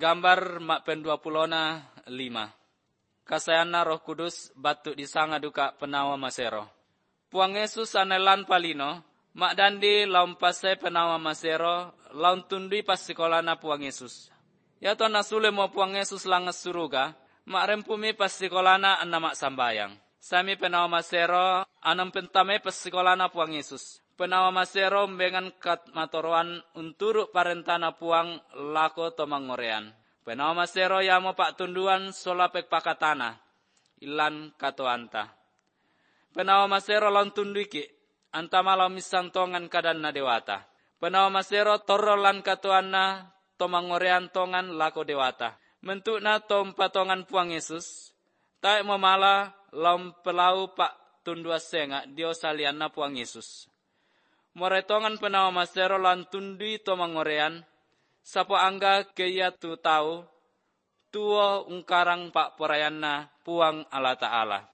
gambar mak pen 25. Kasayana Roh Kudus batu disanga duka penawa masero. Puang Yesus anelan palino, mak dandi laum pasai penawa masero, laun tundui pas sekolahna Puang Yesus. Ya to nasule mo Puang Yesus langas suruga, mak rempumi pas sekolahna anna mak sambayang. Sami penawa masero, anam pentame pas sekolahna Puang Yesus. Penawa masero mbengan kat matoroan unturu parentana puang lako tomangorean. Penawa masero yamo pak tunduan solapek pakatana. Ilan katoanta. Penawa masero laun tunduiki. Antama lau misantongan kadan na dewata. Penawa masero torro lan katoana tomangorean tongan lako dewata. Mentukna tom patongan Puang Yesus. Taik memala laum pelau pak tundua senga dio salianna Puang Yesus. Moretongan penawa masero lan tundui tomangorean. Sapo angga keia tu tau. Tuo ungkarang pak porayanna Puang Allah Ta'ala.